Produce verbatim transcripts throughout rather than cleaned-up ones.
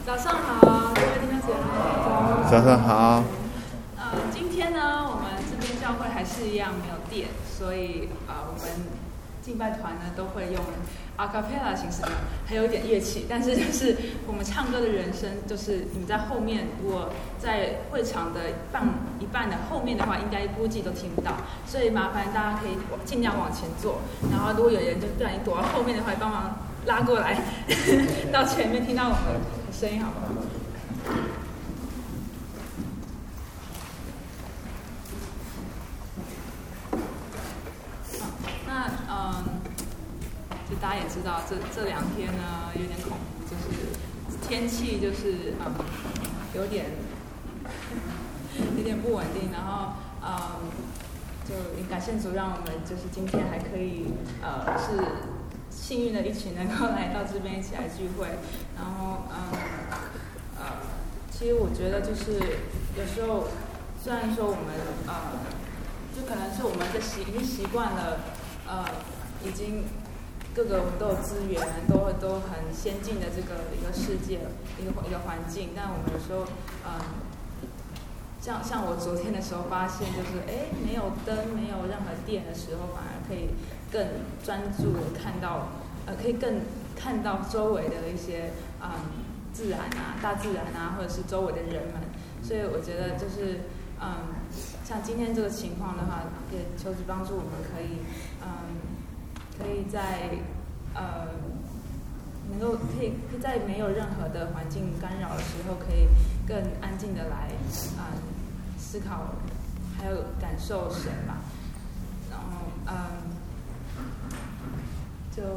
早上好，各位弟兄姐妹。 早上好。 呃，今天呢，我们这边教会还是一样没有电，所以呃，我们敬拜团呢都会用 a cappella 形式的，还有一点乐器，但是就是我们唱歌的人声，就是你在后面，如果在会场的半一半的后面的话，应该估计都听不到，所以麻烦大家可以尽量往前坐，然后如果有人就不然你躲到后面的话，帮忙拉过来到前面听到我们的声音，好不好？那嗯，就大家也知道，这这两天呢有点恐怖，就是天气就是嗯有点有点不稳定，然后嗯就也感谢主，让我们就是今天还可以呃是幸运的一群能够来到这边一起来聚会，然后嗯呃其实我觉得就是有时候虽然说我们呃就可能是我们的习已经习惯了。呃，已经各个我们都有资源，都都很先进的这个一个世界，一个一个环境。但我们有时候，嗯、呃，像像我昨天的时候发现，就是哎，没有灯，没有任何电的时候，反而可以更专注的看到，呃，可以更看到周围的一些嗯自然啊、大自然啊，或者是周围的人们。所以我觉得就是嗯。像今天这个情况的话，也求主帮助我们可以，嗯，可以在呃，能够可以可以在没有任何的环境干扰的时候，可以更安静的来，嗯，思考，还有感受神吧。然后，嗯，就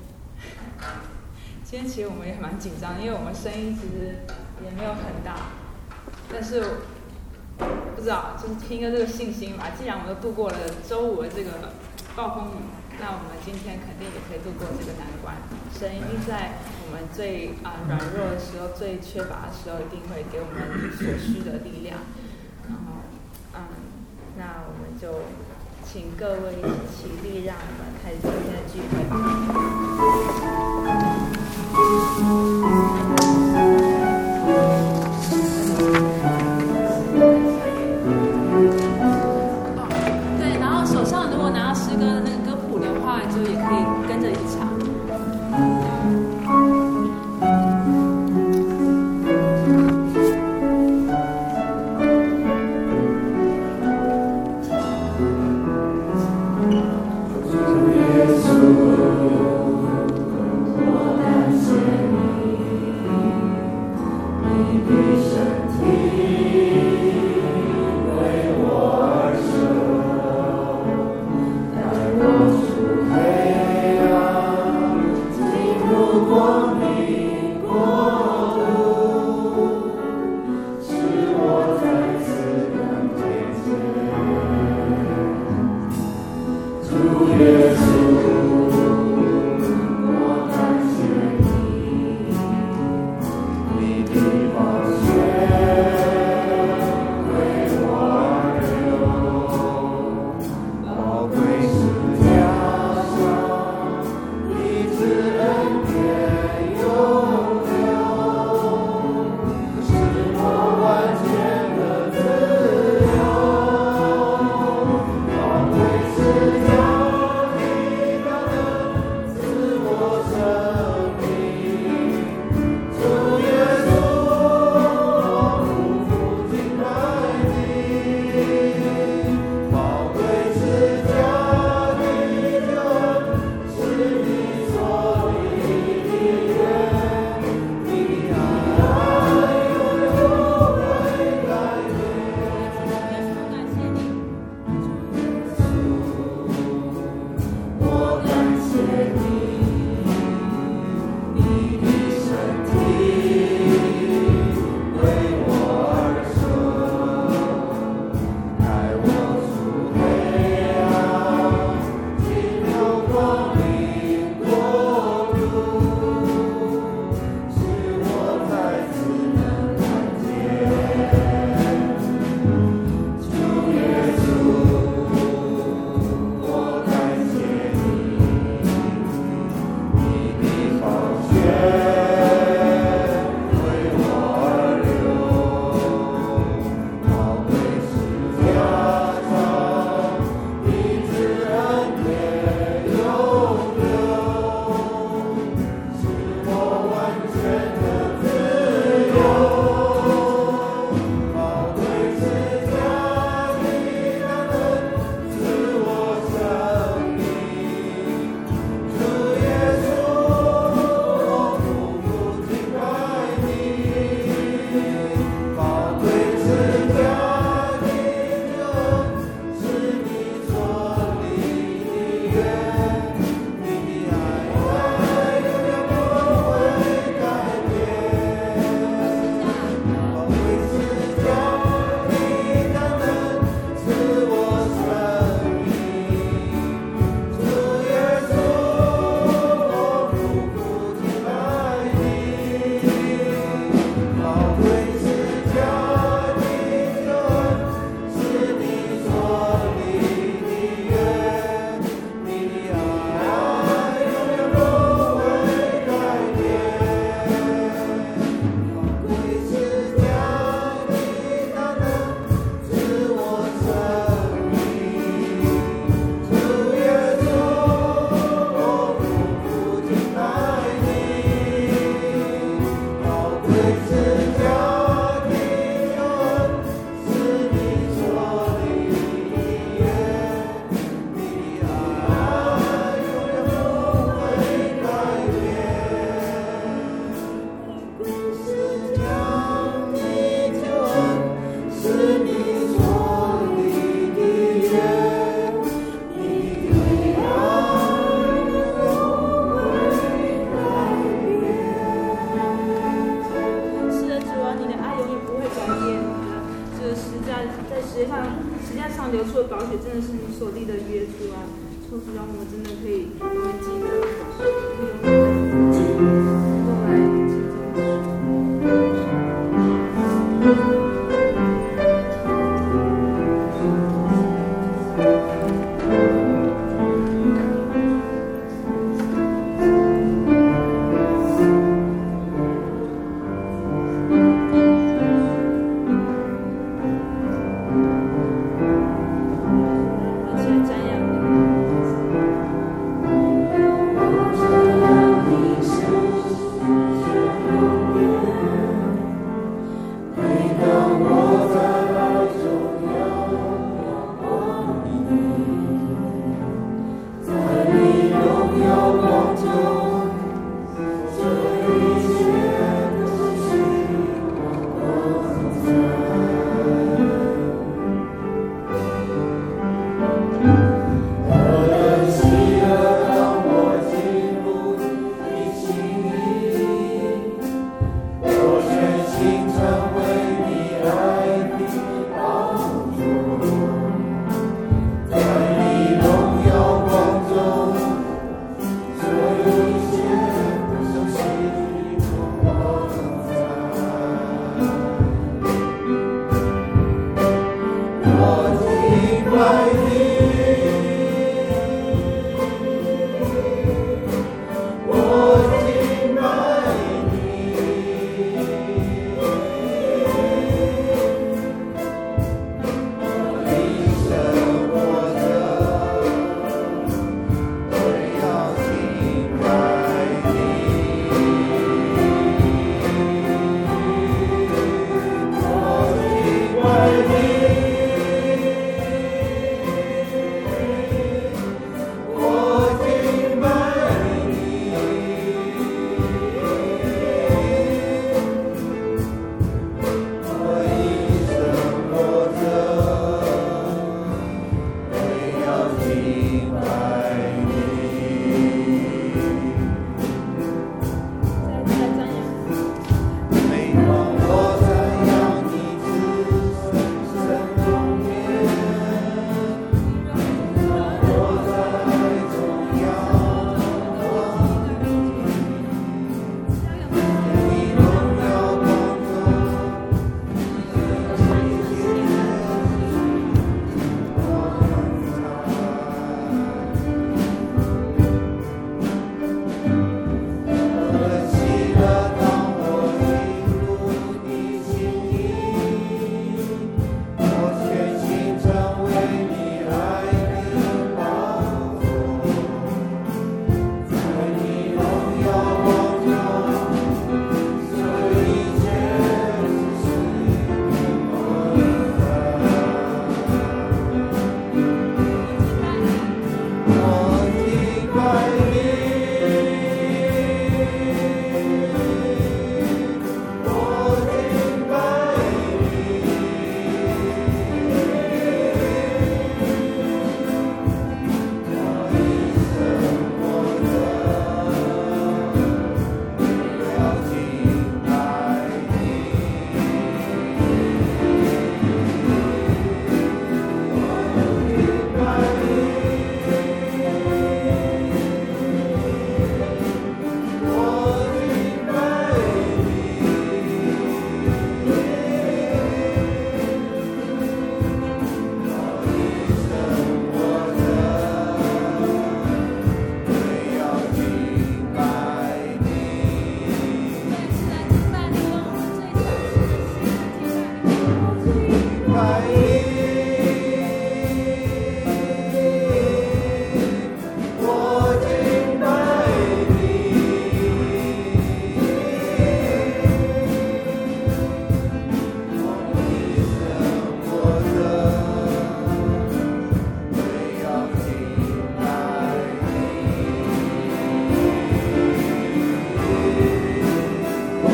今天其实我们也蛮紧张，因为我们声音其实也没有很大，但是。不知道，就是凭着这个信心吧。既然我们都度过了周五的这个暴风雨，那我们今天肯定也可以度过这个难关。神一定在我们最啊、呃、软弱的时候、最缺乏的时候，一定会给我们所需的力量。然后，嗯，那我们就请各位一起起立，让我们开始今天的聚会吧。就也可以跟着一起唱。 你的宝血我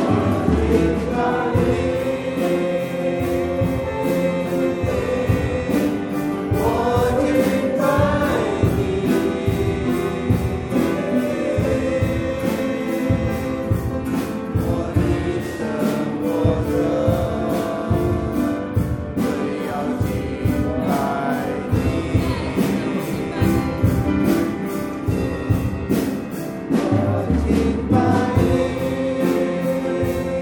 敬拜你。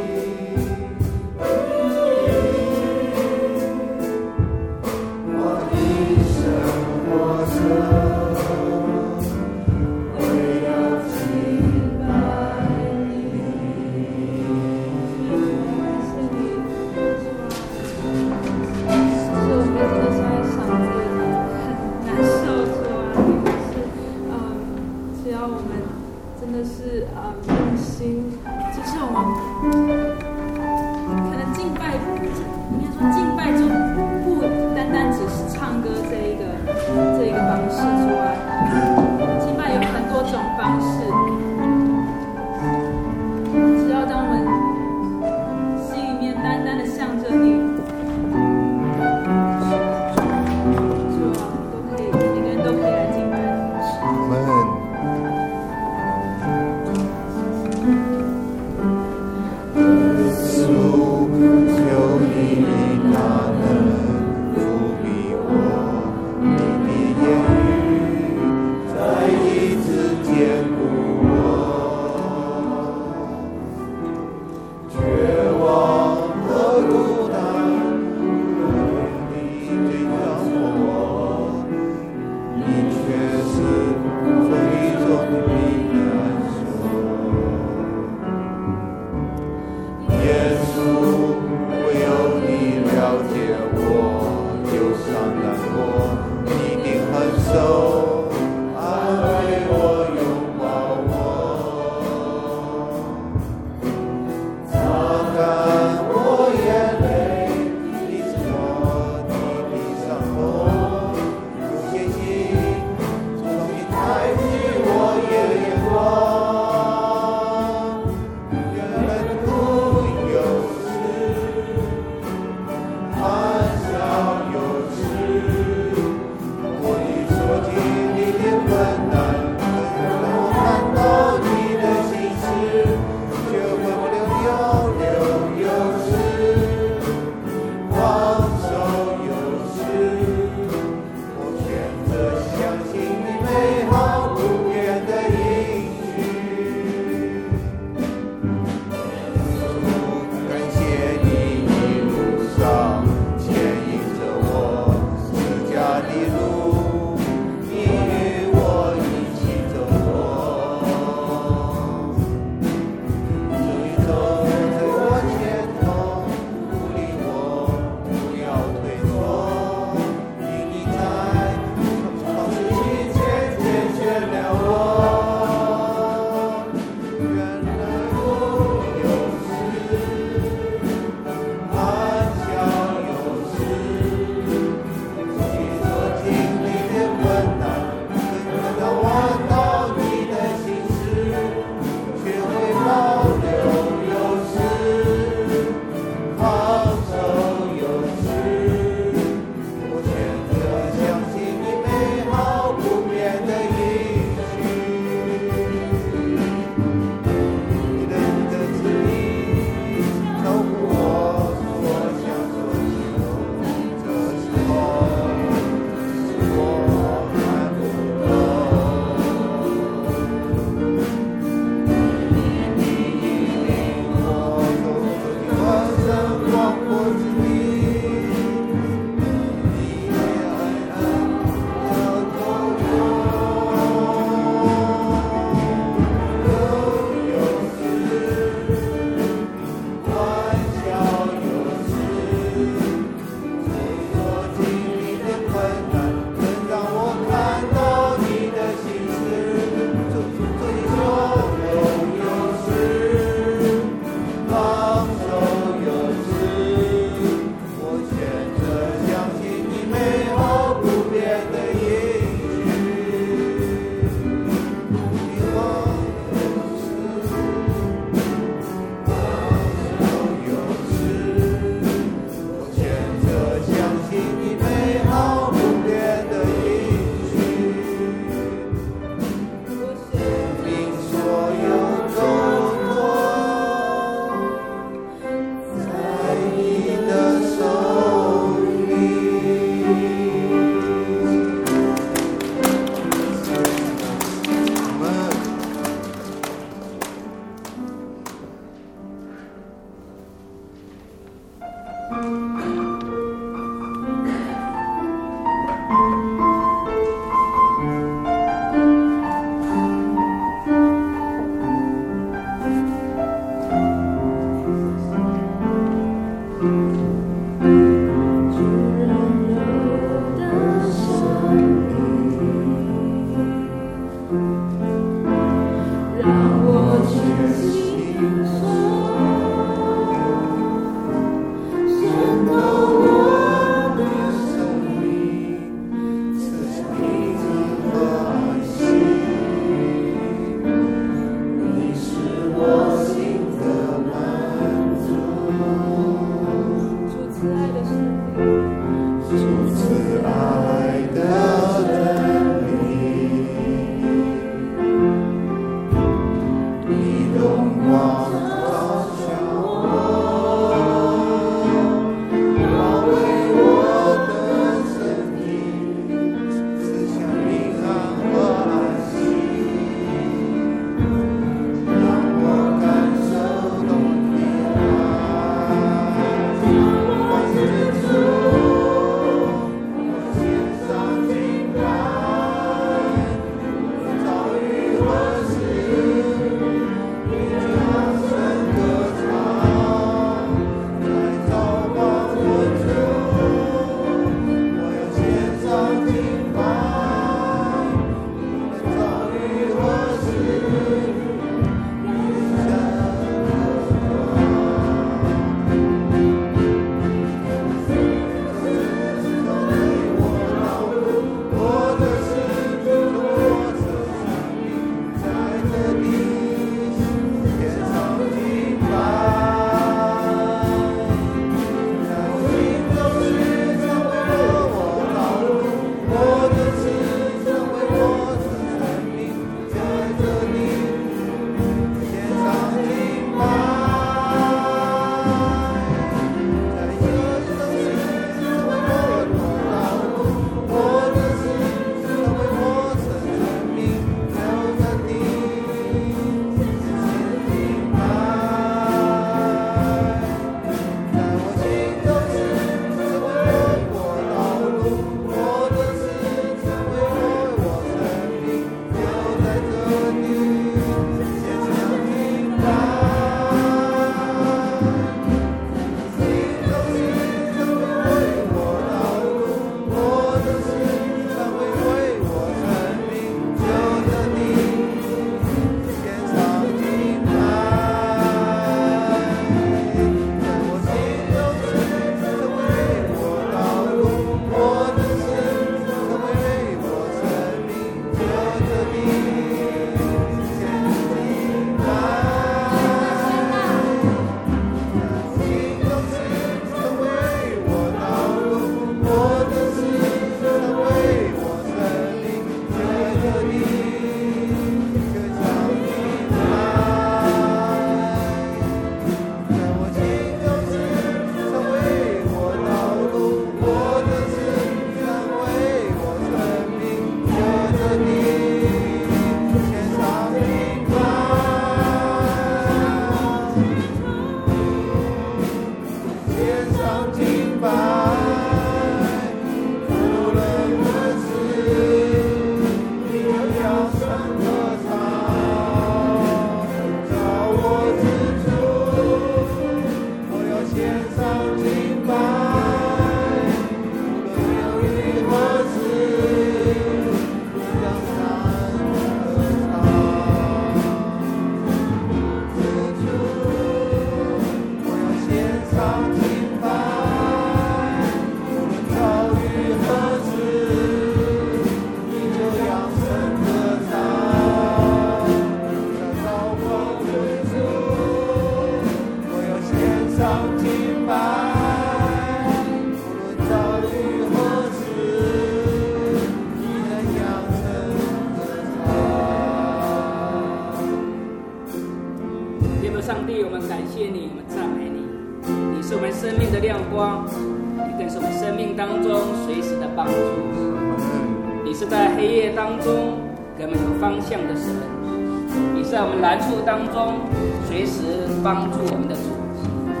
上帝，我们感谢你，我们赞美你，你是我们生命的亮光，你更是我们生命当中随时的帮助。你是在黑夜当中给我们有方向的神，你是在我们难处当中随时帮助我们的主。我们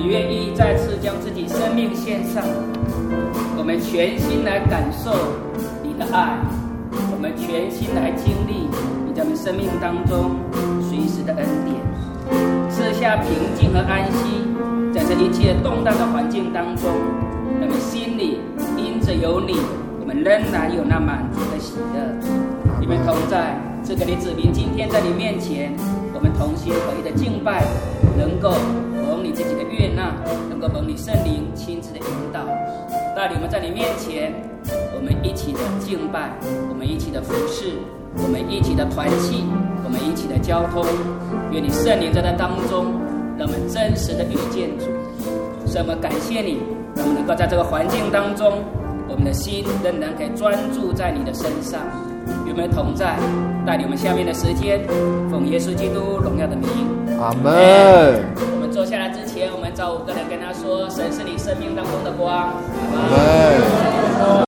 愿意再次将自己生命献上，我们全心来感受你的爱，我们全心来经历你在我们生命当中随时的恩典，赐下平静和安息，在这一切动荡的环境当中，我们心里因着有你，我们仍然有那满足的喜乐。你们同在，这个你子民今天在你面前，我们同心合一的敬拜，能够蒙你自己的悦纳，能够蒙你圣灵亲自的引导，带领我们在你面前，我们一起的敬拜，我们一起的服侍，我们一起的团契，我们一起的交通。愿你圣灵在那当中，让我们真实的遇见主。所以我们感谢你，让我们能够在这个环境当中，我们的心仍然可以专注在你的身上。与我们同在，带领我们下面的时间，奉耶稣基督荣耀的名， 阿门。 我们坐下来之前，我们找五个人跟他说：神是你生命当中的光。 阿门。